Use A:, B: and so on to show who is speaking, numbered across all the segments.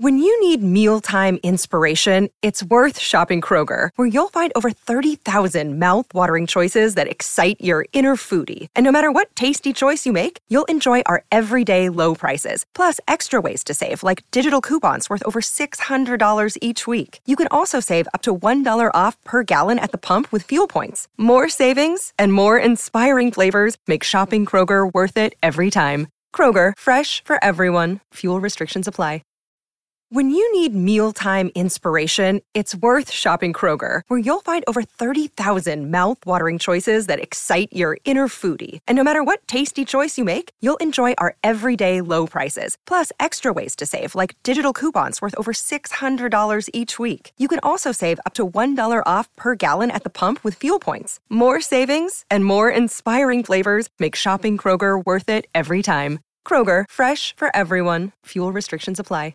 A: When you need mealtime inspiration, it's worth shopping Kroger, where you'll find over 30,000 mouth-watering choices that excite your inner foodie. And no matter what tasty choice you make, you'll enjoy our everyday low prices, plus extra ways to save, like digital coupons worth over $600 each week. You can also save up to $1 off per gallon at the pump with fuel points. More savings and more inspiring flavors make shopping Kroger worth it every time. Kroger, fresh for everyone. Fuel restrictions apply. When you need mealtime inspiration, it's worth shopping Kroger, where you'll find over 30,000 mouth-watering choices that excite your inner foodie. And no matter what tasty choice you make, you'll enjoy our everyday low prices, plus extra ways to save, like digital coupons worth over $600 each week. You can also save up to $1 off per gallon at the pump with fuel points. More savings and more inspiring flavors make shopping Kroger worth it every time. Kroger, fresh for everyone. Fuel restrictions apply.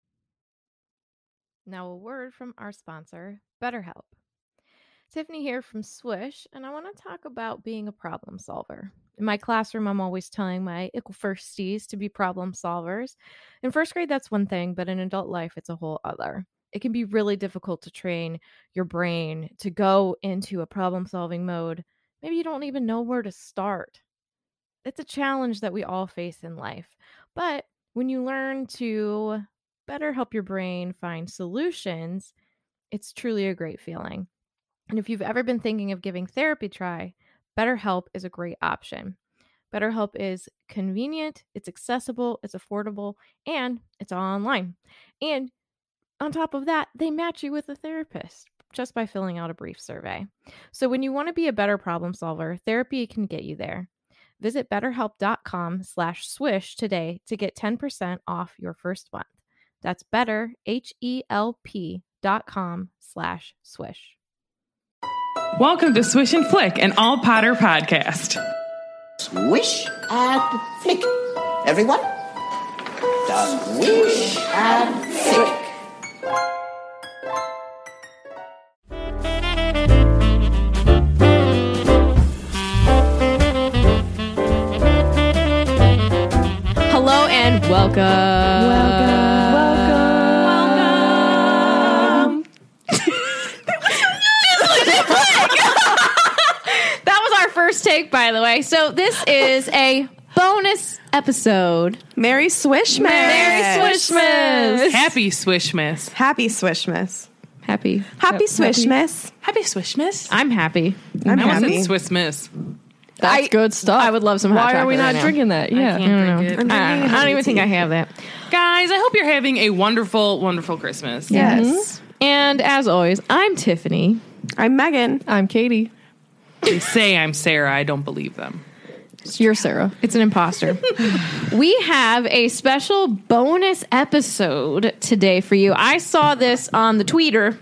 B: Now a word from our sponsor, BetterHelp. Tiffany here from Swish, and I want to talk about being a problem solver. In my classroom, I'm always telling my ickle firsties to be problem solvers. In first grade, that's one thing, but in adult life, it's a whole other. It can be really difficult to train your brain to go into a problem-solving mode. Maybe you don't even know where to start. It's a challenge that we all face in life. But when you learn to better help your brain find solutions, it's truly a great feeling. And if you've ever been thinking of giving therapy a try, BetterHelp is a great option. BetterHelp is convenient, it's accessible, it's affordable, and it's all online. And on top of that, they match you with a therapist just by filling out a brief survey. So when you want to be a better problem solver, therapy can get you there. Visit betterhelp.com/swish today to get 10% off your first month. That's betterhelp.com/swish.
C: Welcome to Swish and Flick, an all Potter podcast.
D: Swish and flick. Everyone? Swish and flick.
B: Hello and welcome. That was our first take, by the way. So this is a bonus episode.
E: Merry Swishmas.
B: Merry Swishmas.
C: Happy Swishmas.
E: Happy Swishmas.
B: Happy
E: Swishmas.
C: Happy Swishmas.
B: I'm happy.
E: I'm
C: I
E: happy.
C: wasn't Swissmas.
F: That's good stuff.
B: I would love some hot
F: Why are
B: chocolate
F: we not
B: right now.
F: drinking that?
C: I
F: Yeah.
C: can't drink it.
B: I don't even think I have that.
C: Guys, I hope you're having a wonderful, wonderful Christmas.
E: Yes.
B: And as always, I'm Tiffany.
E: I'm Megan.
F: I'm Katie.
C: They say I'm Sarah. I don't believe them.
F: You're Sarah.
B: It's an imposter. We have a special bonus episode today for you. I saw this on the Twitter.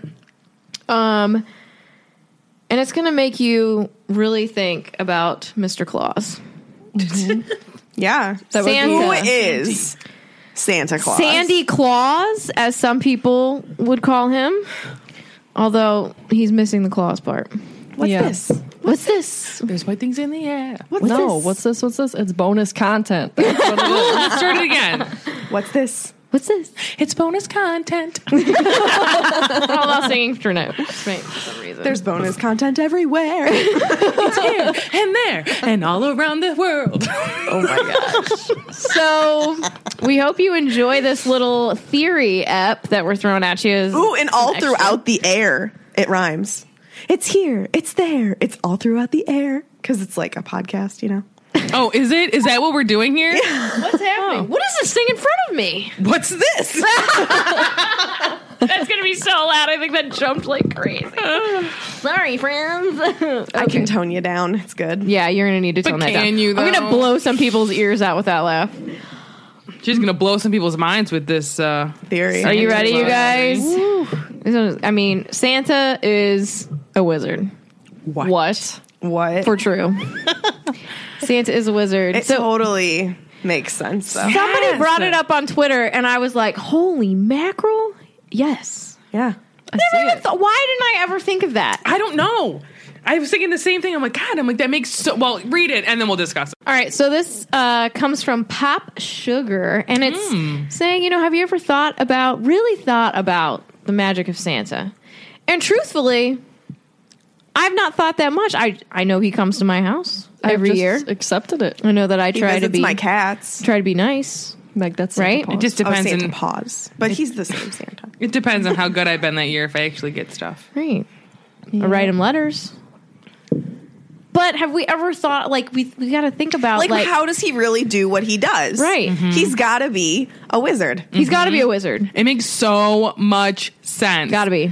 B: And it's going to make you really think about Mr. Claus.
E: Yeah.
B: Santa.
E: Who is Santa Claus?
B: Sandy Claus, as some people would call him. Although he's missing the Claus part.
E: What's this?
B: What's this?
C: There's white things in the air.
E: What's this?
F: What's this? It's bonus content. That's what it is.
C: Let's start it again.
E: What's this?
B: What's this?
C: It's bonus content.
B: All about singing for no for some reason.
E: There's bonus content everywhere.
C: It's here and there and all around the world.
E: Oh my gosh.
B: So we hope you enjoy this little theory ep that we're throwing at you.
E: Ooh, and all throughout the air. It rhymes. It's here. It's there. It's all throughout the air. Because it's like a podcast, you know?
C: Oh, is it? Is that what we're doing here?
B: What's happening? What is this thing in front of me?
C: What's this?
B: That's going to be so loud. I think that jumped like crazy. Sorry, friends.
E: I can tone you down. It's good.
B: Yeah, you're going to need to tone that down.
C: can you,
B: I'm going to
C: though?
B: blow some people's ears out with that laugh.
C: She's going to blow some people's minds with this
E: Theory.
B: Are you ready, you guys? I mean, Santa is a wizard.
C: What?
E: What?
B: For true. Santa is a wizard.
E: It totally makes sense, though.
B: Somebody brought it up on Twitter, and I was like, holy mackerel? Yes.
E: Yeah.
B: Why didn't I ever think of that?
C: I don't know. I was thinking the same thing. I'm like, God, that makes so... Well, read it, and then we'll discuss it.
B: All right, so this comes from Pop Sugar, and it's saying, have you ever really thought about the magic of Santa? And truthfully, I've not thought that much. I know he comes to my house every year.
F: Accepted it.
B: I know that I try to be
E: my cats.
B: Try to be nice.
F: Meg, that's
B: right.
C: It just depends
E: Santa
C: on
E: Paws, but he's the same Santa.
C: It depends on how good I've been that year if I actually get stuff.
B: Right. I write him letters. But have we ever thought, we got to think about,
E: how does he really do what he does?
B: Right.
C: Mm-hmm.
E: He's got to be a wizard.
B: He's got to be a wizard.
C: It makes so much sense.
B: Got to be.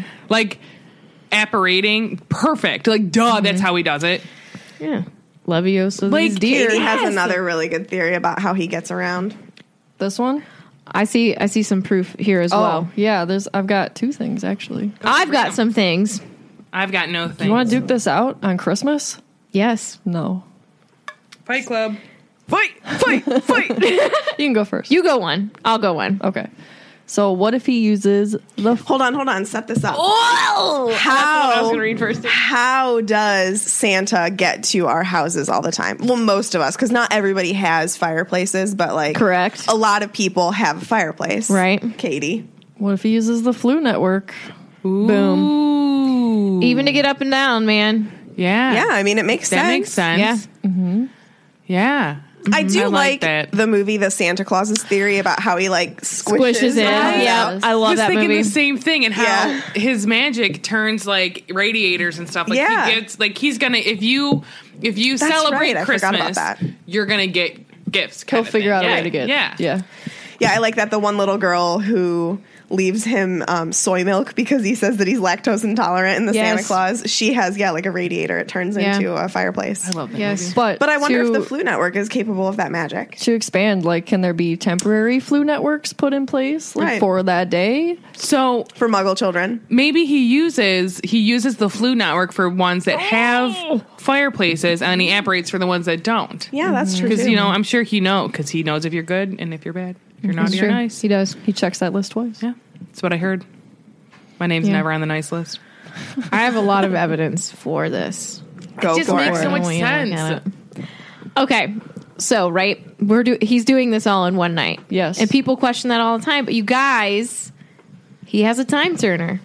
C: Apparating, perfect. Duh, that's how he does it.
B: Yeah. Leviosa these deer.
E: Katie has another really good theory about how he gets around.
F: This one?
B: I see some proof here as well.
F: Yeah, I've got 2 things, actually.
B: I've got some things.
C: I've got no things.
F: You want to duke this out on Christmas?
B: Yes.
F: No.
C: Fight Club.
E: Fight!
F: You can go first.
B: You go one. I'll go one.
F: Okay. So what if he uses the...
E: Hold on. Set this up.
B: Oh!
C: That's what I was going to read first.
E: How does Santa get to our houses all the time? Well, most of us, because not everybody has fireplaces, but
B: Correct.
E: a lot of people have a fireplace.
B: Right.
E: Katie.
F: What if he uses the Flu Network?
B: Boom.
C: Ooh.
B: Even to get up and down, man.
C: Yeah.
E: Yeah, I mean, it makes sense.
C: That makes sense.
B: Yeah.
C: Mm-hmm. Yeah.
E: I do
C: I like
E: like
C: that.
E: the movie The Santa Claus's Theory about how he squishes
B: Squishes it.
E: it.
B: Yeah. I
C: I
B: love
C: was
B: that
C: thinking
B: movie.
C: the same thing, and how
E: Yeah.
C: his magic turns radiators and stuff.
E: Yeah.
C: He gets he's gonna if you
E: That's
C: celebrate
E: right, I forgot
C: Christmas,
E: about that.
C: you're gonna get gifts.
F: He'll figure out a way to get...
C: Yeah.
F: Yeah.
E: Yeah, I like that the one little girl who leaves him soy milk because he says that he's lactose intolerant in the
B: Yes.
E: Santa Claus. She has, a radiator. It turns
B: Yeah.
E: into a fireplace.
C: I love that
B: Yes.
C: movie.
F: But
E: But I wonder if
F: to-
E: the Flu Network is capable of that magic.
F: To expand, can there be temporary Flu Networks put in place
E: Right.
F: for that day?
C: So
E: For Muggle children.
C: maybe he uses the Flu Network for ones that have fireplaces, and he apparates for the ones that don't.
E: Yeah, that's true.
C: Because
E: too.
C: I'm sure he knows if you're good and if you're bad. If you're naughty or nice.
B: He does.
F: He checks that list twice.
C: Yeah, that's what I heard. My name's
B: Yeah.
C: never on the nice list.
B: I have a lot of evidence for this.
E: Go
C: It just
E: for
C: makes
E: it.
C: so much
B: I want you to look
C: sense.
B: at it. Okay, so he's doing this all in one night.
F: Yes.
B: And people question that all the time, but you guys, he has a time turner.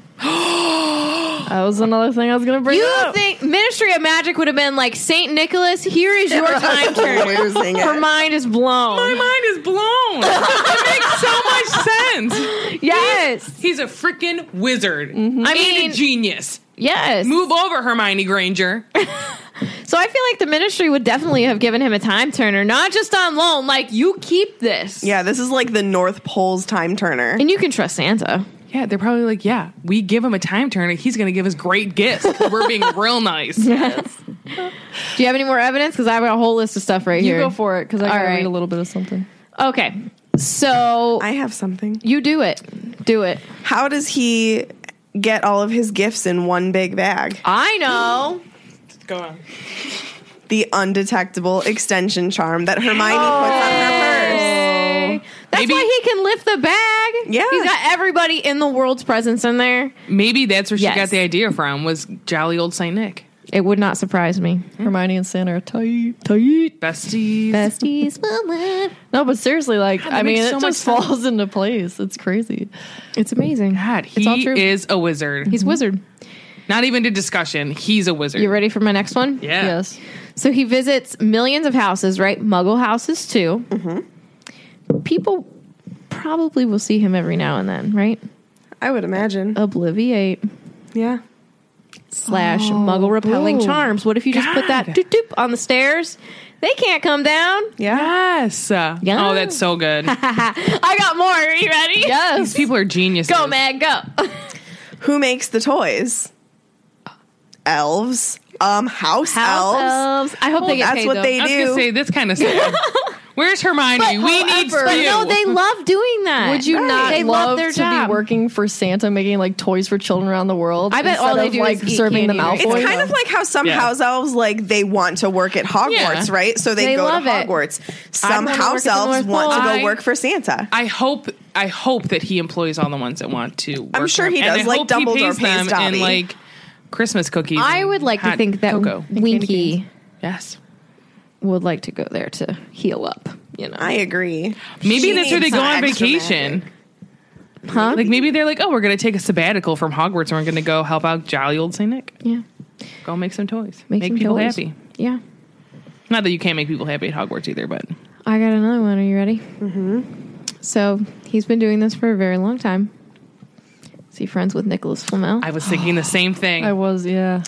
F: That was another thing I was going to bring
B: You
F: up.
B: think Ministry of Magic would have been like, Saint Nicholas, here is your time turner.
E: Losing it.
B: Her mind is blown.
C: My mind is blown. It makes so much sense.
B: Yes.
C: He's a freaking wizard.
B: I
C: And
B: mean,
C: a genius.
B: yes.
C: Move over, Hermione Granger.
B: So I feel like the Ministry would definitely have given him a time turner, not just on loan. Like, you keep this.
E: Yeah, this is like the North Pole's time turner.
B: And you can trust Santa.
C: Yeah, they're probably like, yeah, we give him a time turner. He's going to give us great gifts. We're being real nice.
B: Do you have any more evidence? Because I've got a whole list of stuff right
F: You
B: here.
F: go for it, because I got to
B: right.
F: read a little bit of something.
B: Okay. So
E: I have something.
B: you do it. Do it.
E: How does he get all of his gifts in one big bag?
B: I know.
C: Go on.
E: The undetectable extension charm that Hermione puts on her purse.
B: That's
C: Maybe-
B: why he can lift the bag.
E: Yeah.
B: He's got everybody in the world's presence in there.
C: Maybe that's where she
B: Yes.
C: got the idea from, was jolly old Saint Nick.
B: It would not surprise me.
F: Hermione and Santa are tight.
C: Besties.
B: Besties will live.
F: No, but seriously,
C: that
F: I mean,
C: makes
F: it
C: so
F: just
C: much sense.
F: falls into place. It's crazy.
B: It's amazing.
C: God,
B: It's all
C: he
B: true.
C: is a wizard.
B: He's wizard.
C: Not even to discussion. He's a wizard.
B: You ready for my next one?
C: Yeah.
F: Yes.
B: So he visits millions of houses, right? Muggle houses too. Mm-hmm. People probably will see him every now and then, right?
E: I would imagine.
B: Obliviate
E: Yeah.
B: / Muggle repelling
F: boom.
B: charms. What if you just put that
C: God.
B: doop doop on the stairs? They can't come down.
E: Yeah.
C: Yes.
B: Yeah.
C: Oh, that's so good.
B: I got more. Are you ready?
F: Yes.
C: These people are geniuses.
B: Go, Meg, go.
E: Who makes the toys? Elves. House elves.
B: I hope they get
E: That's
B: paid,
E: what
B: though.
E: they
C: I was
E: do.
C: going to say, that's kind of sad. Where's Hermione? We need
B: But
C: you.
B: no, they love doing that.
F: Would you not
B: They
F: love
B: love their
F: to
B: job.
F: be working for Santa, making like toys for children around the world?
B: I bet all
F: instead
B: they
F: of,
B: do
F: like
B: is eat
F: serving the
B: candy, right?
F: Malfoy.
E: It's kind of like how some
C: Yeah.
E: house elves they want to work at Hogwarts,
C: Yeah.
E: right? So they
B: They
E: go to
B: love it.
E: Hogwarts. Some
B: wanna
E: house
B: work at the
E: elves
B: North
E: want to
B: Pole.
E: go work for Santa.
C: I hope that he employs all the ones that want to work.
E: I'm sure
C: for him.
E: he
C: And
E: does,
C: I
E: like
C: hope he
E: Dumbledore
C: pays them
E: pays Dobby.
C: in Christmas cookies.
B: I
C: and
B: would like to
C: hot
B: think that
C: cocoa.
B: Winky
C: Yes.
B: would like to go there to heal up. You know,
E: I agree.
C: Maybe
E: She
C: that's where they
E: needs
C: go
E: some
C: on
E: extra
C: vacation.
E: magic.
B: huh?
C: Like maybe they're like, oh, we're going to take a sabbatical from Hogwarts and we're going to go help out jolly old St. Nick.
B: Yeah,
C: Go make some toys.
B: Make
C: Make
B: some
C: people
B: toys.
C: happy.
B: yeah.
C: Not that you can't make people happy at Hogwarts either, but
B: I got another one. Are you ready? Mm-hmm. So he's been doing this for a very long time. Is he friends with Nicholas Flamel?
C: I was thinking the same thing.
F: I was, yeah.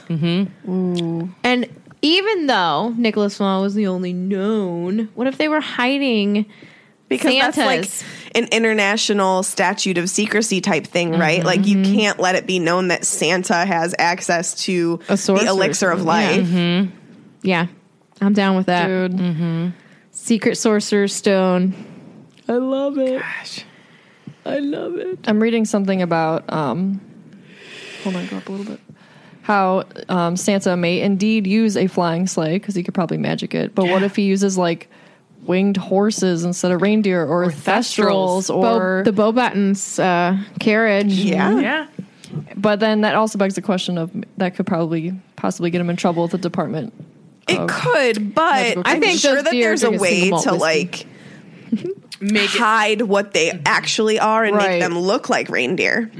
B: And even though Nicholas Flamel was the only known, what if they were hiding
E: Because
B: Santas?
E: that's like an international statute of secrecy type thing, right? Like you can't let it be known that Santa has access to
B: A
E: the
B: sorcerer's
E: elixir of
B: stone,
E: life.
B: Yeah, I'm down with that.
F: Dude.
B: Secret Sorcerer's Stone.
F: I love it.
C: Gosh.
F: I love it. I'm reading something about, hold on, go up a little bit. How Santa may indeed use a flying sleigh, because he could probably magic it. But what if he uses, like, winged horses instead of reindeer, or thestrals, or...
B: The Beauxbatons carriage.
E: Yeah.
C: Yeah.
F: But then that also begs the question of, that could possibly get him in trouble with the department.
E: It could, but
F: Magical
E: I'm
B: think
E: sure
B: those
E: that
B: deer
E: there's a
B: drink a
E: way
B: single malt
E: to,
B: whiskey.
E: like,
C: Make it.
E: hide what they actually are and
F: Right.
E: make them look like reindeer.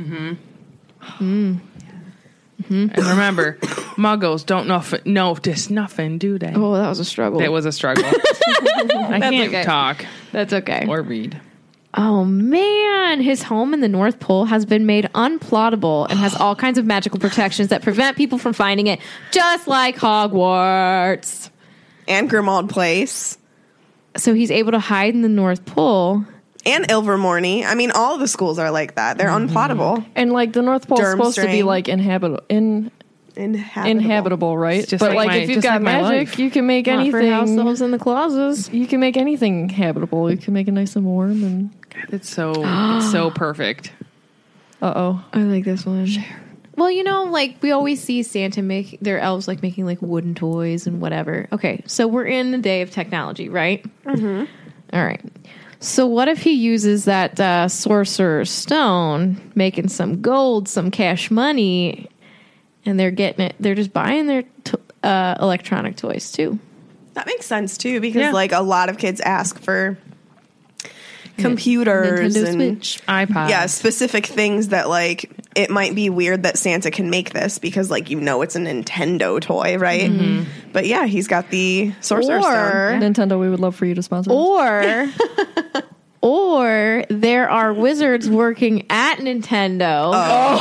C: And remember, muggles don't notice nothing, do they?
B: Oh, that was a struggle.
C: That was a struggle. I can't
B: okay.
C: talk
B: That's okay.
C: or read.
B: Oh man, his home in the North Pole has been made unplottable and has all kinds of magical protections that prevent people from finding it, just like Hogwarts.
E: And Grimmauld Place.
B: So he's able to hide in the North Pole.
E: And Ilvermorny. I mean, all of the schools are like that. They're unplottable.
F: And, like, the North Pole is supposed to be,
E: Durmstrang.
F: like, inhabitable, right?
C: just
F: But,
C: like
F: like,
C: my-
F: if you've
C: just
F: got
C: like my
F: magic,
C: life.
F: you can make
B: Not for house
F: anything...
B: elves in the clauses.
F: You can make anything habitable. You can make it nice and warm, and...
C: It's so perfect.
F: Uh-oh.
B: I like this one. Well, you know, like we always see Santa make their elves like making like wooden toys and whatever. Okay, so we're in the day of technology, right? Mm-hmm. All right. So what if he uses that sorcerer's stone, making some gold, some cash money, and they're getting it? They're just buying their electronic toys too.
E: That makes sense, too, because,
C: Yeah.
E: like, a lot of kids ask for computers
B: Nintendo
E: and
B: Switch.
C: iPod.
E: yeah, specific things that, like, it might be weird that Santa can make this because, like, you know it's a Nintendo toy, right? But yeah, he's got the Sorcerer's Stone.
F: Nintendo, we would love for you to sponsor us.
B: Or there are wizards working at Nintendo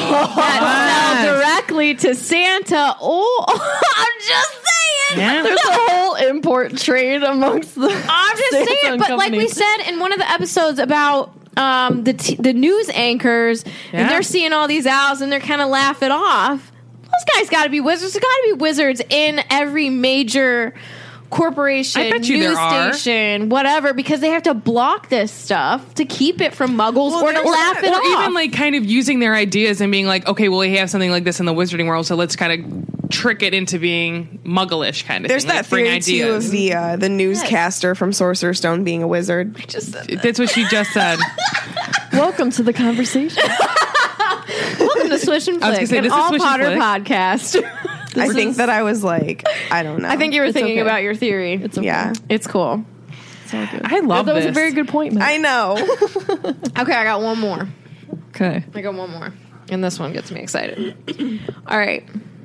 B: that sell directly to Santa. Oh, I'm just saying.
C: Yeah.
F: There's a whole import trade amongst the
B: I'm just saying.
F: Samsung
B: But like we
F: companies.
B: said in one of the episodes about the news anchors,
C: Yeah.
B: and they're seeing all these owls and they're kind of laughing off. Those guys got to be wizards. There's got to be wizards in every major corporation,
C: I bet you
B: news
C: there are.
B: station, whatever, because they have to block this stuff to keep it from muggles or to
E: there's
B: laugh it
C: Or
B: off.
C: even like kind of using their ideas and being like, okay, well, we have something like this in the wizarding world, so let's kind of trick it into being mugglish kind of
E: There's
C: thing.
E: that
C: like, bring
E: theory, too, of the newscaster from Sorcerer's Stone being a wizard.
C: That's what she just said.
F: Welcome to the conversation.
B: Welcome to Swish and
C: I was gonna
B: Flick,
C: say,
B: an
C: this is
B: all
C: Swish and
B: Potter
C: Flick.
B: podcast.
E: I think that I was like, I don't know.
B: I think you were
F: It's
B: thinking
F: okay.
B: about your theory.
F: It's okay.
E: yeah.
B: It's cool.
F: It's all good.
C: I love
F: that was
C: this.
F: a very good point, man.
E: I know.
B: Okay, I got one more.
F: Okay.
B: I got one more. And this one gets me excited. All right.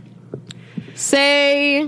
B: Say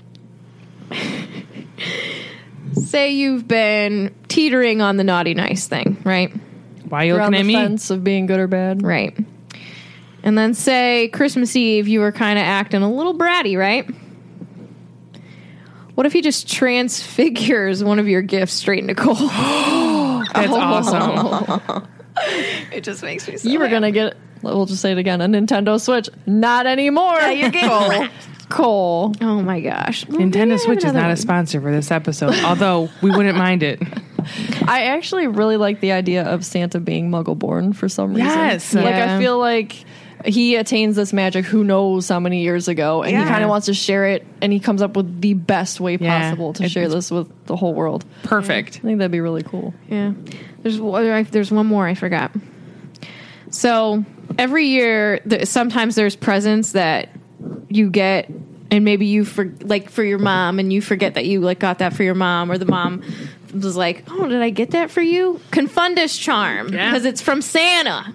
B: you've been teetering on the naughty nice thing, right?
C: Why are you
F: You're on
C: looking
F: the
C: at me?
F: fence of being good or bad.
B: Right. And then say Christmas Eve you were kind of acting a little bratty, right? What if he just transfigures one of your gifts straight into coal?
C: That's awesome.
B: It just makes me so
F: You were going to get, we'll just say it again, a Nintendo Switch. Not anymore. Yeah, you get Cole.
B: Oh my gosh. Well, maybe I
C: Nintendo
B: have
C: Switch is
B: another
C: not a
B: one.
C: sponsor for this episode, although we wouldn't mind it.
F: I actually really like the idea of Santa being muggle-born for some reason.
C: Yes.
F: Like,
B: Yeah.
F: I feel like he attains this magic who knows how many years ago, and he
E: Yeah.
F: kind of wants to share it, and he comes up with the best way
C: Yeah.
F: possible to share this with the whole world.
C: Perfect.
F: I think that'd be really cool.
B: Yeah. There's one more I forgot. So every year, sometimes there's presents that you get, and maybe you for your mom, and you forget that you like got that for your mom, or the mom was like, oh, did I get that for you? Confundus charm, because it's from Santa.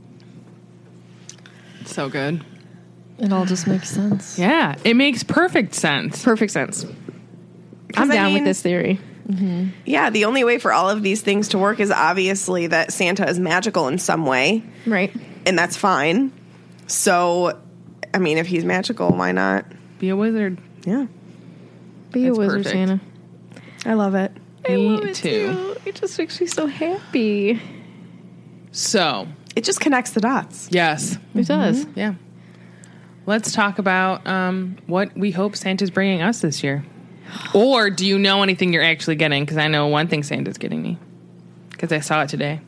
C: So good.
F: It all just makes sense.
C: Yeah, it makes perfect sense.
B: Perfect sense. I'm down with this theory.
E: Yeah, the only way for all of these things to work is obviously that Santa is magical in some way.
B: Right.
E: And that's fine. So, I mean, if he's magical, why not?
C: Be a wizard.
E: Yeah.
B: Be
C: That's
B: a wizard,
C: perfect.
B: Santa.
E: I love it.
C: Me too.
B: It just makes me so happy.
C: So,
E: It just connects the dots.
C: yes.
B: It does.
C: Yeah. Let's talk about what we hope Santa's bringing us this year. Or do you know anything you're actually getting? Because I know one thing Santa's getting me. Because I saw it today.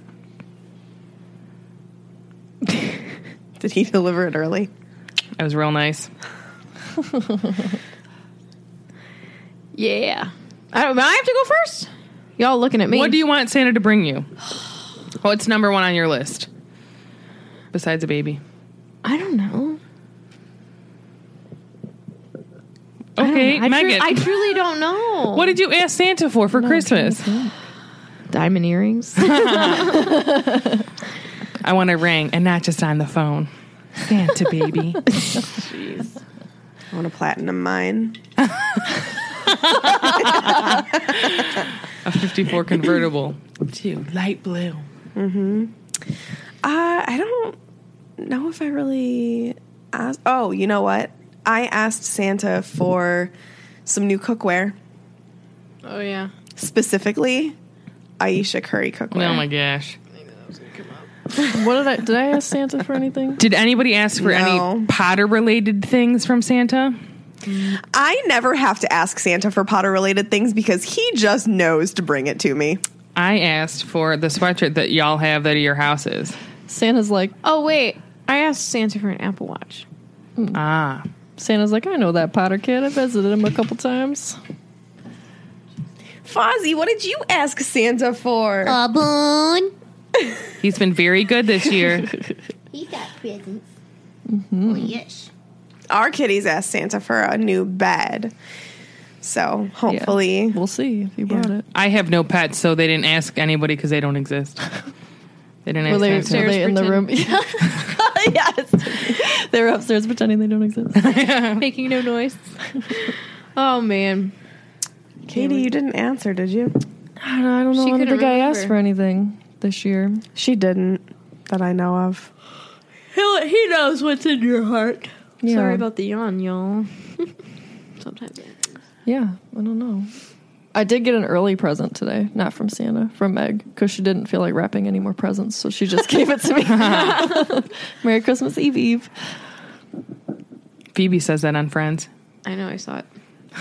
E: Did he deliver it early?
C: It was real nice.
B: Yeah. I have to go first? Y'all looking at me.
C: What do you want Santa to bring you? What's number one on your list? Besides a baby.
B: I don't know.
C: Okay, Megan.
B: I truly don't know.
C: What did you ask Santa for Christmas?
B: Diamond earrings?
C: I want a ring, and not just on the phone. Santa, baby.
E: I want a platinum mine.
C: A 54 convertible to light blue.
E: I don't know if I really asked. Oh, you know what? I asked Santa for some new cookware.
B: Oh, yeah.
E: Specifically, Aisha curry cookware.
C: Oh my gosh.
F: What did I ask Santa for anything?
C: Did anybody ask for
E: No.
C: any Potter related things from Santa?
E: I never have to ask Santa for Potter related things because he just knows to bring it to me.
C: I asked for the sweatshirt that y'all have that are your houses.
F: Santa's like,
B: Oh, wait. I asked Santa for an Apple Watch.
C: Ah.
F: Santa's like, I know that Potter kid. I visited him a couple times.
E: Fozzie, what did you ask Santa for?
G: Boon.
C: He's been very good this year.
G: He got presents. Oh, yes.
E: Our kitties asked Santa for a new bed. So hopefully.
F: We'll see if you brought it.
C: I have no pets, so they didn't ask anybody because they don't exist. They didn't
F: Were
C: ask
F: they,
C: Santa.
F: were they in the room? Yes. They were upstairs pretending they don't exist.
B: Making no noise. Oh, man.
E: Katie, you didn't answer, did you?
F: I don't know.
B: She
F: I don't
B: couldn't
F: think I asked
B: remember.
F: for anything this year.
E: She didn't, that I know of.
B: He knows what's in your heart.
F: Yeah.
B: Sorry about the yawn, y'all. Sometimes.
F: Yeah, I don't know. I did get an early present today, not from Santa, from Meg, because she didn't feel like wrapping any more presents, so she just gave it to me. Merry Christmas Eve.
C: Phoebe says that on Friends.
B: I know, I saw it.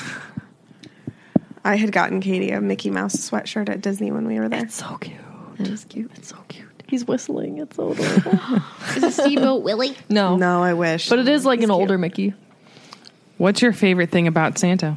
E: I had gotten Katie a Mickey Mouse sweatshirt at Disney when we were there.
F: It's so cute.
B: That is cute.
F: It's so cute. He's whistling. It's so adorable.
G: Is it Steamboat Willie?
F: No.
E: No, I wish.
F: But it is like
E: He's
F: an
E: cute.
F: older Mickey.
C: What's your favorite thing about Santa?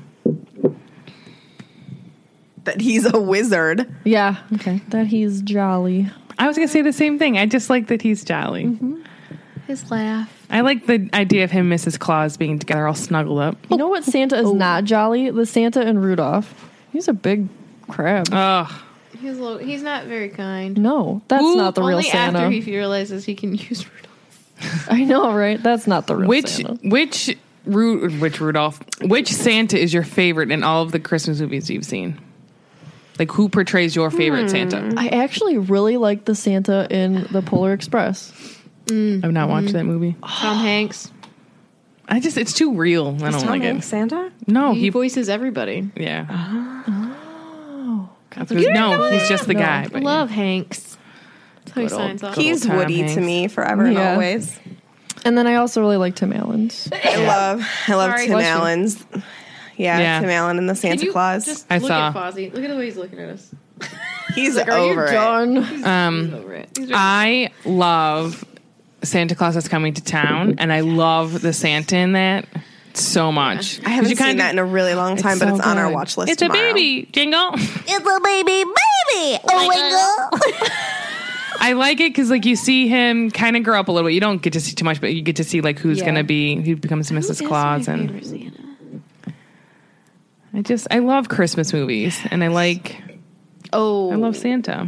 E: That he's a wizard.
F: Yeah.
C: Okay.
F: That he's jolly.
C: I was going to say the same thing. I just like that he's jolly.
B: His laugh.
C: I like the idea of him and Mrs. Claus being together all snuggled up.
F: You know what Santa is not jolly? The Santa in Rudolph. He's a big crab.
C: Ugh.
B: He's not very kind.
F: No, that's
C: Ooh,
F: not the real
B: Only
F: Santa.
B: after he realizes he can use Rudolph.
F: I know, right? That's not the real Santa.
C: Which Santa is your favorite in all of the Christmas movies you've seen? Like, who portrays your favorite Santa?
F: I actually really like the Santa in the Polar Express.
C: I've not watched that movie.
B: Tom Hanks.
C: It's too real. I don't like it.
E: Santa?
C: No,
B: He voices everybody.
C: yeah.
F: Oh.
C: No, he's just the guy.
B: I
C: But
B: love Hanks. That's how he signs off.
E: He's
C: Tom
E: Woody
C: Hanks.
E: to me forever and
F: Yeah.
E: always.
F: And then I also really like Tim Allen's.
E: I love
B: Sorry.
E: Tim
F: Bless you.
E: Allen's. Yeah,
C: Yeah.
E: Tim Allen and the Santa Claus.
B: Just
C: I
B: look
C: saw.
B: at Fozzie. Look at the way he's looking at us.
E: He's
F: Are you
E: over it.
F: done?
B: He's over it.
C: I love Santa Claus That's Coming to Town, and I love the Santa in that so much.
E: I haven't
C: You
E: seen
C: kinda-
E: that in a really long time, but
C: so
E: it's on our
C: good.
E: watch list
C: It's
E: tomorrow.
C: a baby jingle.
G: It's a baby. Oh, my God.
C: I like it because like you see him kind of grow up a little bit. You don't get to see too much, but you get to see like who's gonna be who becomes Mrs. Claus, and I love Christmas movies, and I love Santa.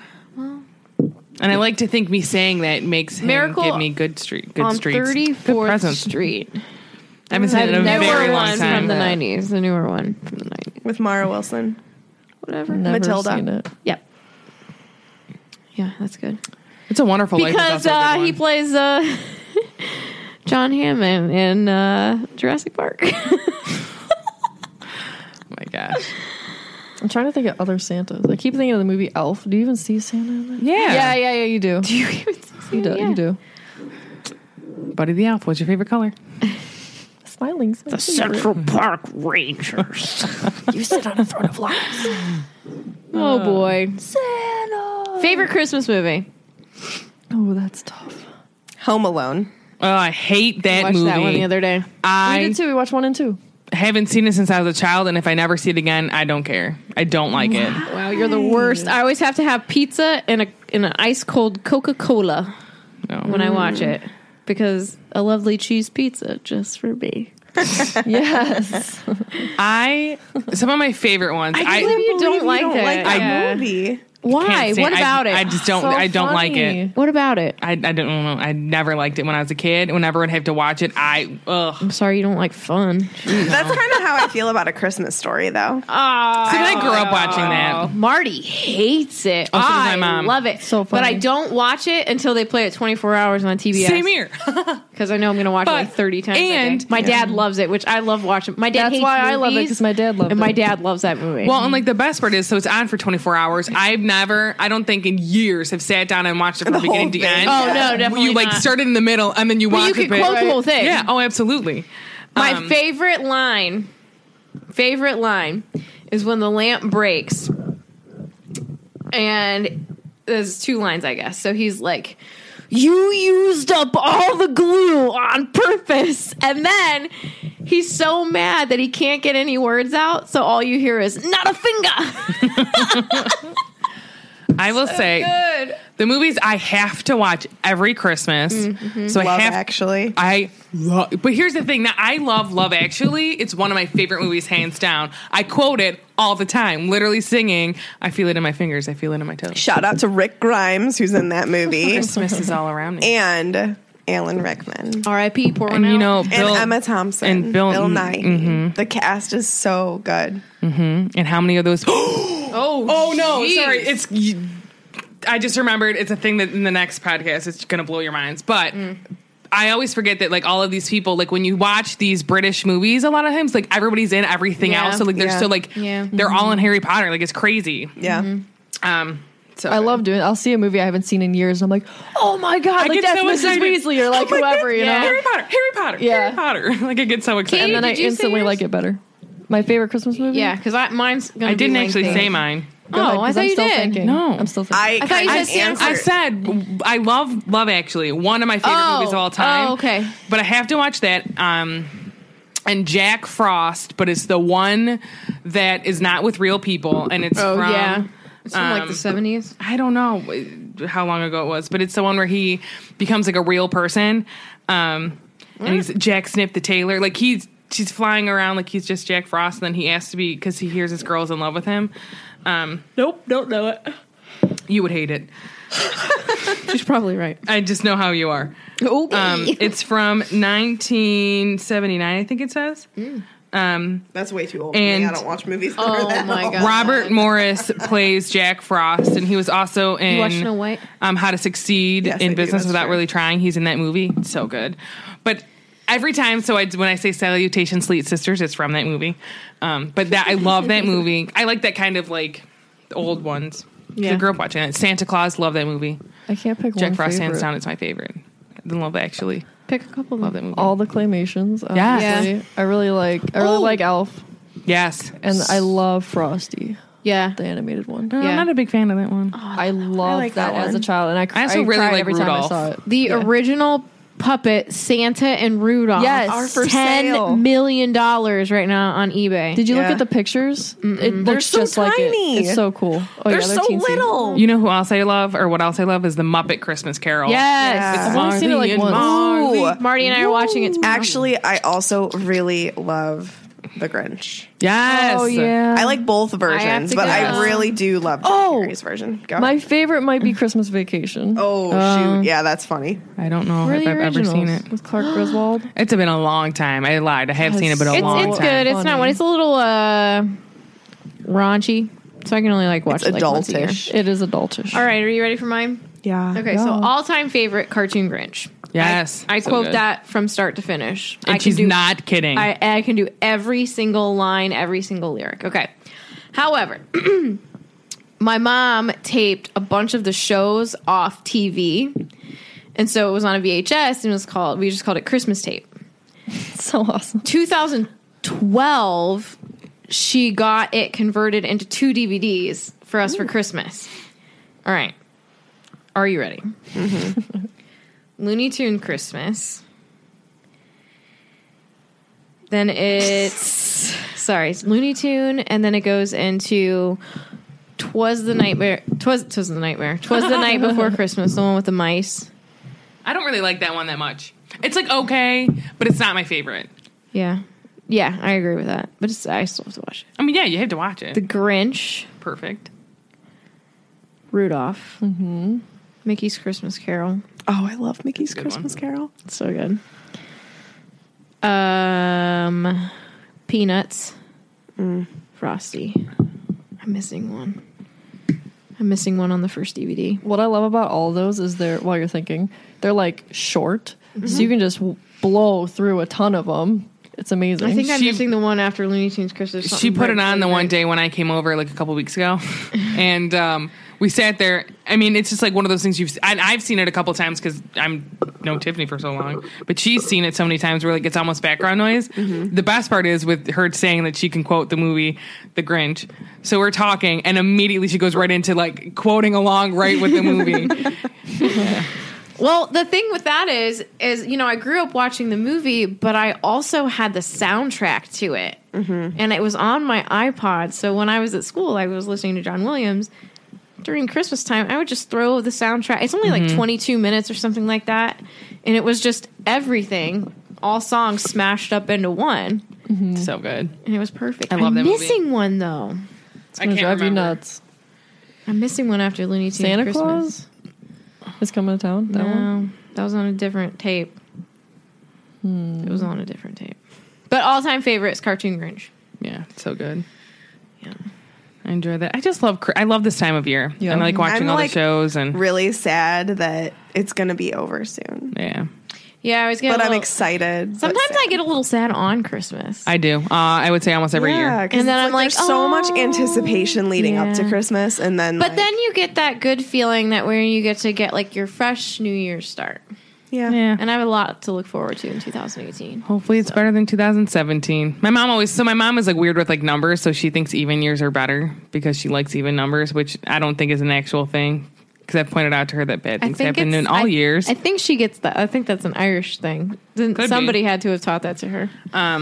C: And I like to think me saying that makes him give me good streets, good
B: 34th
C: presents.
B: Street.
C: I haven't seen it in a very long time.
B: From the 90s, the newer one from the 90s.
E: With Mara Wilson.
B: Whatever.
F: Never
E: Matilda.
F: seen it.
B: Yep. Yeah, that's good.
C: It's a Wonderful Life.
B: Because he plays John Hammond in Jurassic Park.
C: Oh my gosh.
F: I'm trying to think of other Santas. I keep thinking of the movie Elf. Do you even see Santa in there?
C: Yeah.
F: Yeah, you do.
B: Do you even see
F: You do.
B: Yeah.
F: You do.
C: Buddy the Elf, what's your favorite color?
F: Smiling's the
G: Central Park Rangers.
F: You sit on a throne of lies.
B: Oh, boy. Santa. Favorite Christmas movie?
F: Oh, that's tough.
E: Home Alone.
C: Oh, I hate that
B: Watched
C: movie.
B: that one the other day.
F: We
C: I
F: did too. We watched 1 and 2.
C: haven't seen it since I was a child, and if I never see it again, I don't care. I don't like it.
B: Wow, you're the worst. I always have to have pizza and an ice cold Coca-Cola when I watch it because a lovely cheese pizza just for me.
F: Yes.
C: Some of my favorite ones.
B: I can't believe you don't like that.
E: movie.
B: Why?
C: can't stand-
B: What about it?
C: I just don't.
F: So
C: I don't like
F: funny.
C: it.
B: What about it?
C: I don't know. I never liked it when I was a kid. Whenever I'd have to watch it,
B: I'm sorry you don't like fun.
E: That's kind of how I feel about A Christmas Story, though.
C: See, but I grew up watching that.
B: Marty hates it.
C: Oh, so does my
B: I
C: mom.
B: love it.
F: So
B: But I
F: funny.
B: don't watch it until they play it 24 hours on TBS.
C: Same here.
B: Because I know I'm going to watch it like 30 times
C: and-
B: a day. My dad loves it, which I love watching. My dad
F: That's
B: hates
F: why I love it,
B: movies,
F: 'cause my dad loved
B: and my
F: it.
B: dad loves that movie.
C: Well, and like the best part is, so it's on for 24 hours. I don't think in years have sat down and watched it from
E: The
C: beginning
E: whole
C: to
E: thing.
C: end.
B: Oh, no, definitely
C: You like
B: not.
C: start it in the middle and then you watch
B: you
C: it.
B: could quote the whole thing.
C: Yeah. Oh, absolutely.
B: My favorite line is when the lamp breaks. And there's 2 lines, I guess. So he's like, "You used up all the glue on purpose." And then he's so mad that he can't get any words out. So all you hear is, "Not a finger."
C: I will say
B: Good.
C: the movies I have to watch every Christmas. So I
E: Love
C: have
E: Actually.
C: but here's the thing. Now I love Love Actually. It's one of my favorite movies, hands down. I quote it all the time, literally singing, "I feel it in my fingers, I feel it in my toes."
E: Shout out to Rick Grimes, who's in that movie,
C: Christmas is all around me.
E: and Alan Rickman.
B: R.I.P. Pour one
C: And you
B: out.
C: know, Bill,
E: And Emma Thompson.
C: and Bill-
E: Nighy. The cast is so good.
C: and how many of those?
B: Oh
C: no,
B: jeez.
C: sorry. I just remembered it's a thing that in the next podcast it's going to blow your minds. But I always forget that like all of these people, like when you watch these British movies, a lot of times like everybody's in everything
B: Yeah.
C: else. So like they're
E: Yeah.
C: still like they're all in Harry Potter. Like it's crazy.
E: Yeah.
C: So
F: I love doing it. I'll see a movie I haven't seen in years and I'm like, oh my God,
C: I
F: like
C: get
F: that's
C: so
F: Mrs.
C: excited.
F: Weasley or like whoever, you know?
C: Harry Potter.
F: Yeah.
C: Harry Potter. Like I get so excited.
F: And then I
B: Did you say
F: instantly
B: yours?
F: like it better. My favorite Christmas movie?
B: Yeah, because mine's going to be
C: I didn't actually
B: lengthy.
C: say mine.
F: Go ahead,
B: Oh, I
F: 'cause
B: thought
F: I'm
B: you
F: still
B: did.
F: thinking.
C: No.
F: I'm still thinking.
E: I
B: thought you
E: kind
B: said
E: of
B: Stanford.
C: I said I love Actually, one of my favorite movies of all time.
B: Oh, okay.
C: But I have to watch that. And Jack Frost, but it's the one that is not with real people, and it's
B: Oh,
C: from
B: yeah. It's from like the 70s.
C: I don't know how long ago it was, but it's the one where he becomes like a real person, and he's Jack Snip the tailor. Like she's flying around like he's just Jack Frost, and then he asks to be because he hears his girl's in love with him. Nope, don't know it. You would hate it.
B: She's probably right.
C: I just know how you are.
B: Okay.
C: It's from 1979, I think it says.
E: That's way too old for
C: And-
E: me. I don't watch movies.
B: Oh my God.
C: Robert Morris plays Jack Frost, and he was also in
B: You watch Snow White?
C: How to Succeed
E: Yes, I
C: in
E: do,
C: Business
E: that's
C: Without
E: true.
C: Really Trying. He's in that movie. It's so good. But every time, when I say Salutation Sleet Sisters, it's from that movie. But I love that movie. I like that kind of like old ones.
B: Yeah.
C: I grew up watching it. Santa Claus, love that movie.
F: I can't pick
C: Jack
F: one
C: Frost,
F: favorite.
C: hands down, it's my favorite. Then Love Actually.
B: Pick a couple
C: Love
B: of
C: that
B: them.
C: movie.
F: All the claymations.
C: Yes.
F: Honestly. I really like Elf.
C: Yes.
F: And I love Frosty,
B: Yeah.
F: the animated one.
C: No,
B: Yeah.
C: I'm not a big fan of that one.
F: I loved
E: like
F: that
E: that
F: as a
E: one.
F: child, and I
C: I also really
F: cried
C: like
F: every
C: Rudolph.
F: time I saw it.
B: The original puppet Santa and Rudolph
F: Yes.
E: Are for sale.
B: $10 million right now on eBay.
F: Did you look
E: Yeah.
F: at the pictures? It looks
E: so
F: just like it.
E: tiny.
F: It's so cool. Oh,
E: They're
F: yeah,
E: so
F: teensy.
E: little.
C: You know who else I love, or what else I love, is the Muppet Christmas Carol.
B: Yes.
E: Yeah.
F: I've only seen it like
C: and
F: once.
C: Marley.
E: Ooh.
B: Marty and I are watching it tomorrow.
E: Actually, I also really love The Grinch.
C: Yes.
F: Oh yeah.
E: I like both versions,
B: to
E: but
B: go.
E: I really do love Jim
F: Oh.
E: Carrey's version. Go
F: My
E: ahead.
F: favorite might be Christmas Vacation.
E: Oh, shoot. Yeah, that's funny.
C: I don't know
F: Where are
C: if
F: the
C: I've ever seen
F: originals?
C: it.
F: With Clark Griswold.
C: It's been a long time. I lied. I have seen it, but a
F: It's-
C: long
B: It's
C: time.
B: good. It's not
F: Funny.
B: one. It's a little raunchy, so I can only like watch
E: It's
B: it like once a year.
E: adultish.
F: It is adultish.
B: All right, are you ready for mine?
E: Yeah.
B: Okay, so all-time favorite cartoon Grinch.
C: Yes.
B: I
C: so
B: quote
C: good.
B: that from start to finish.
C: And
B: I
C: she's
B: can do,
C: not kidding.
B: I can do every single line, every single lyric. Okay. However, my mom taped a bunch of the shows off TV, and so it was on a VHS, and we just called it Christmas tape.
F: So awesome.
B: 2012, she got it converted into 2 DVDs for us for Christmas. All right. Are you ready? Looney Tune Christmas. Then it's Looney Tune, and then it goes into Twas the Night Before Christmas, the one with the mice.
C: I don't really like that one that much. It's like okay, but it's not my favorite.
B: Yeah, I agree with that. But I still have to watch it.
C: I mean, yeah, you have to watch it.
B: The Grinch,
C: Perfect.
B: Rudolph, Mickey's Christmas Carol.
E: Oh, I love Mickey's
C: Good
E: Christmas
C: one.
E: Carol.
B: So good. Peanuts. Frosty. I'm missing one on the first DVD.
F: What I love about all of those is while you're thinking, they're like short, so you can just blow through a ton of them. It's amazing.
B: I think I'm
C: She-
B: missing the one after Looney Tunes Christmas.
C: She put it on the one day when I came over like a couple weeks ago, and we sat there. I mean, it's just like one of those things I've seen it a couple times because I'm known Tiffany for so long, but she's seen it so many times where like it's almost background noise. The best part is with her saying that she can quote the movie The Grinch. So we're talking, and immediately she goes right into like quoting along right with the movie.
B: Well, the thing with that is I grew up watching the movie, but I also had the soundtrack to it, and it was on my iPod. So when I was at school, I was listening to John Williams. During Christmas time, I would just throw the soundtrack. It's only like 22 minutes or something like that, and it was just everything, all songs smashed up into one,
C: So good.
B: and it was perfect.
C: I love
B: I'm
C: that movie.
B: missing one though.
F: it's gonna drive you nuts.
B: I'm missing one after Looney Tunes
F: Santa
B: Christmas.
F: Claus is coming to town. That one.
B: No, that was on a different tape. It was on a different tape. But all-time favorite is Cartoon Grinch.
C: Yeah, it's so good.
B: Yeah.
C: I enjoy that. I love this time of year.
F: Yeah.
C: And I like watching
E: I'm,
C: all
E: like,
C: the shows and
E: Really sad that it's going to be over soon.
C: yeah,
B: Yeah, I was getting.
E: But I'm excited. but
B: Sometimes
E: sad.
B: I get a little sad on Christmas.
C: I do. I would say almost every
E: Yeah,
C: year.
E: 'cause
B: And then
E: it's
B: I'm like,
E: there's so much
B: oh,
E: anticipation leading up to
B: yeah.
E: Christmas, and then
B: But then you get that good feeling that where you get to get like your fresh New Year's start.
E: yeah.
B: And I have a lot to look forward to in 2018.
C: Hopefully it's better than 2017. My mom is like weird with like numbers, so she thinks even years are better because she likes even numbers, which I don't think is an actual thing. Because I've pointed out to her that bad things happen in all years.
B: I think she gets that. I think that's an Irish thing. Somebody had to have taught that to her.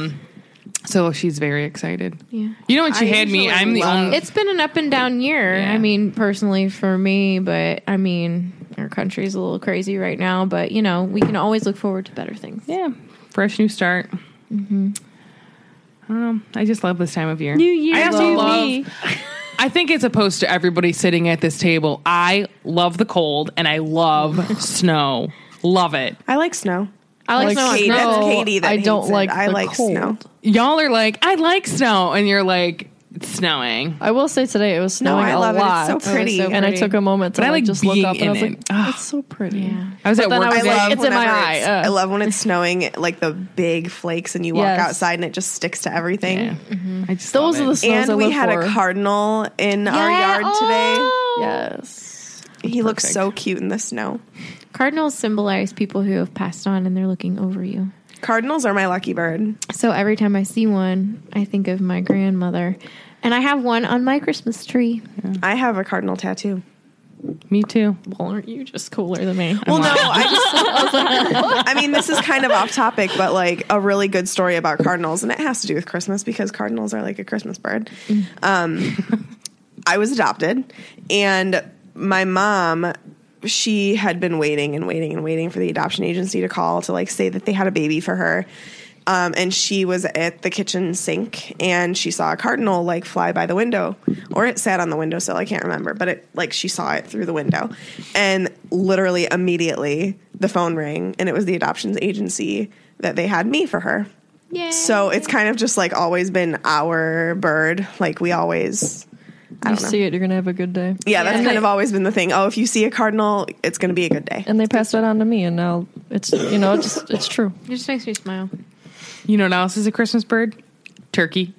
C: So she's very excited.
B: Yeah.
C: You know when she
E: I
C: had me,
E: usually
C: I'm the
E: love-
C: only.
B: It's been an up and down year.
C: Yeah.
B: I mean, personally for me, but I mean, our country's a little crazy right now. But you know, we can always look forward to better things.
C: Yeah, fresh new start. I don't know. I just love this time of year.
B: New Year,
C: I also
B: new
C: love.
B: me.
C: I think as opposed to everybody sitting at this table, I love the cold and I love snow. Love it.
E: I like snow.
B: I like snow.
E: Katie,
B: on
E: that's
B: snow.
E: Katie that
F: I don't
E: hates it.
F: like
E: I
F: the
E: like
F: cold.
E: snow.
C: Y'all are like, I like snow, and you're like, it's snowing.
F: I will say today it was
E: No,
F: snowing
E: I
F: a
E: love it. It's
F: lot.
E: so
B: Oh, it's
E: pretty.
B: so
F: And I
B: pretty.
F: took a moment to
C: But I like
F: just look
C: being
F: up and I was
C: in
F: like,
C: it. Ugh.
F: it's so pretty.
B: Yeah.
C: I was at
F: then
C: work
F: I was
C: today.
F: like, it's in my
E: whenever
F: eye.
E: I love when it's snowing, like the big flakes, and you walk
F: Yes.
E: outside and it just sticks to everything.
C: Yeah. I just
F: Those
C: love
F: are the
C: it.
F: snows I
E: And we
F: live
E: had
F: for.
E: a cardinal in our yard
B: Oh.
F: Yes.
E: today. He looks
C: Perfect.
E: so cute in the snow.
B: Cardinals symbolize people who have passed on and they're looking over you.
E: Cardinals are my lucky bird.
B: So every time I see one, I think of my grandmother. And I have one on my Christmas tree.
E: I have a cardinal tattoo.
C: Me too.
B: Well, aren't you just cooler than me?
E: Well, no, I mean, this is kind of off topic, but like a really good story about cardinals, and it has to do with Christmas because cardinals are like a Christmas bird. I was adopted, and my mom, she had been waiting for the adoption agency to call to like say that they had a baby for her. And she was at the kitchen sink and she saw a cardinal like fly by the window, or it sat on the windowsill. I can't remember, but it like she saw it through the window, and literally immediately the phone rang, and it was the adoptions agency that they had me for her.
B: Yeah.
E: So it's kind of just like always been our bird. Like we always, I
F: You
E: don't know.
F: see it, you're gonna have a good day.
E: Yeah, that's kind of always been the thing. Oh, if you see a cardinal, it's going to be a good day.
F: And they passed that on to me, and now it's it's true.
B: It just makes me smile.
C: You know what else is a Christmas bird? Turkey.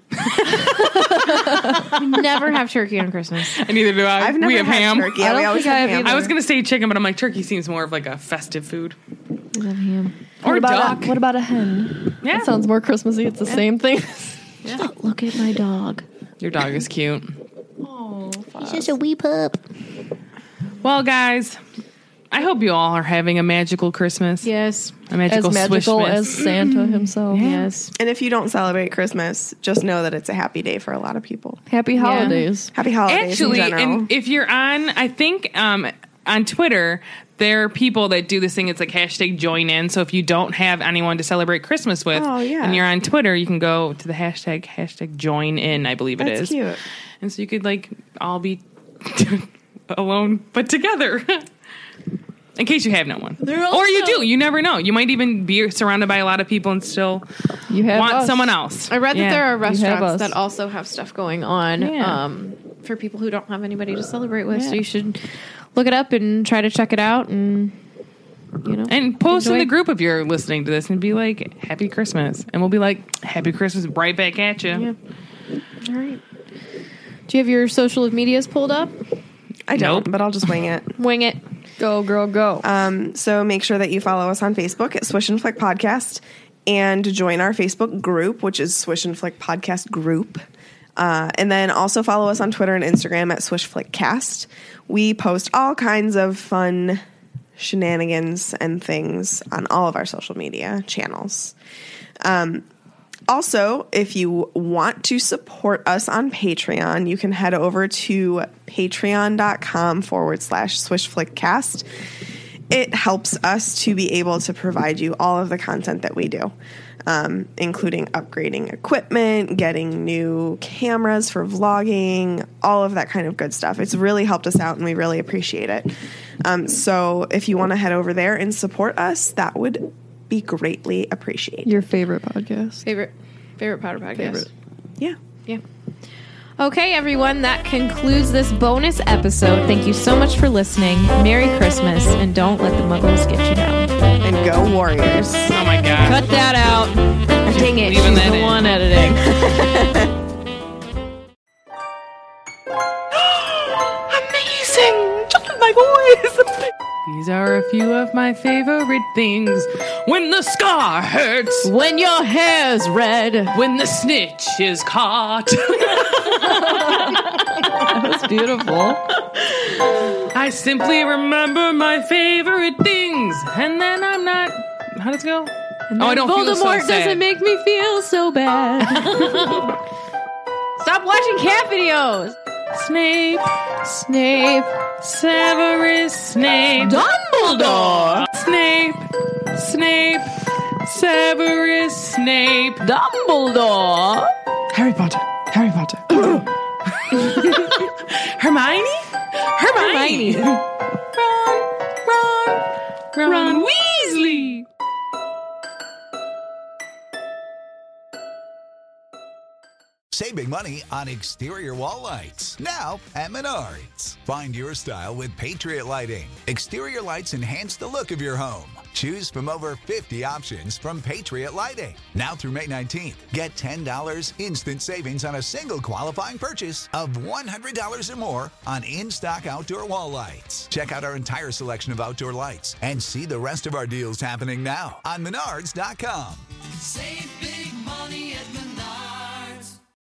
B: We never have turkey on Christmas.
C: And neither do I.
E: I've never
C: we have
E: had
C: ham.
E: turkey. Yeah,
F: I
E: we
F: don't
E: always
F: think I
E: have
F: have
E: ham.
C: I was going to say chicken, but I'm like, turkey seems more of like a festive food.
B: We love ham.
C: Or duck.
F: What about a hen?
C: Yeah.
F: That sounds more Christmassy. It's the same thing.
B: Look at my dog.
C: Your dog is cute.
G: He's just a wee pup.
C: Well, guys, I hope you all are having a magical Christmas.
B: Yes.
C: A magical
F: As magical
C: Swishmas.
F: as Santa himself.
B: Yes.
E: And if you don't celebrate Christmas, just know that it's a happy day for a lot of people.
F: Happy holidays.
E: Happy holidays
C: Actually,
E: in general.
C: and if you're on, I think on Twitter, there are people that do this thing. It's like hashtag join in. So if you don't have anyone to celebrate Christmas with,
E: Oh, yeah.
C: and you're on Twitter, you can go to the hashtag join in, I believe it
E: That's
C: is.
E: cute.
C: And so you could like all be alone but together. In case you have no one. Or you do. You never know. You might even be surrounded by a lot of people and still
F: You have
C: want
F: us.
C: someone else.
B: I read that there are
F: have
B: restaurants
F: us.
B: that also have stuff going on
C: Yeah.
B: for people who don't have anybody to celebrate with. So you should look it up and try to check it out, and
C: And post in
B: enjoy.
C: the group if you're listening to this and be like, Happy Christmas. And we'll be like, Happy Christmas right back at you.
B: Yeah. All right. Do you have your social medias pulled up?
E: I don't,
C: Nope.
E: but I'll just wing it.
B: Wing it.
F: Go, girl, go.
E: So make sure that you follow us on Facebook at Swish and Flick Podcast, and join our Facebook group, which is Swish and Flick Podcast Group. And then also follow us on Twitter and Instagram at Swish Flick Cast. We post all kinds of fun shenanigans and things on all of our social media channels. Also, if you want to support us on Patreon, you can head over to patreon.com/swishflickcast. It helps us to be able to provide you all of the content that we do, including upgrading equipment, getting new cameras for vlogging, all of that kind of good stuff. It's really helped us out, and we really appreciate it. So if you want to head over there and support us, that would be greatly appreciated.
F: Your favorite podcast.
B: Favorite powder podcast.
F: Favorite.
E: Yeah.
B: Yeah. Okay, everyone, that concludes this bonus episode. Thank you so much for listening. Merry Christmas, and don't let the muggles get you down.
E: And go Warriors.
C: Oh my God.
B: Cut that out. Dang it,
C: Leaving
B: she's
C: that
B: the
C: in.
B: one editing.
C: Amazing! Just my voice! These are a few of my favorite things. When the scar hurts.
B: When your hair's red.
C: When the snitch is caught.
F: That's beautiful.
C: I simply remember my favorite things. And then I'm not... How does it go? Oh, I don't feel so
B: Voldemort
C: sad.
B: doesn't make me feel so bad. Stop watching cat videos.
C: Snape.
B: Snape.
C: Severus Snape.
B: Dumbledore.
C: Snape. Snape. Severus Snape.
B: Dumbledore.
C: Harry Potter. Harry Potter. Hermione? Hermione. Ron Weasley.
H: Save big money on exterior wall lights. Now at Menards. Find your style with Patriot Lighting. Exterior lights enhance the look of your home. Choose from over 50 options from Patriot Lighting. Now through May 19th, get $10 instant savings on a single qualifying purchase of $100 or more on in-stock outdoor wall lights. Check out our entire selection of outdoor lights and see the rest of our deals happening now on Menards.com.
I: Save big money at Menards.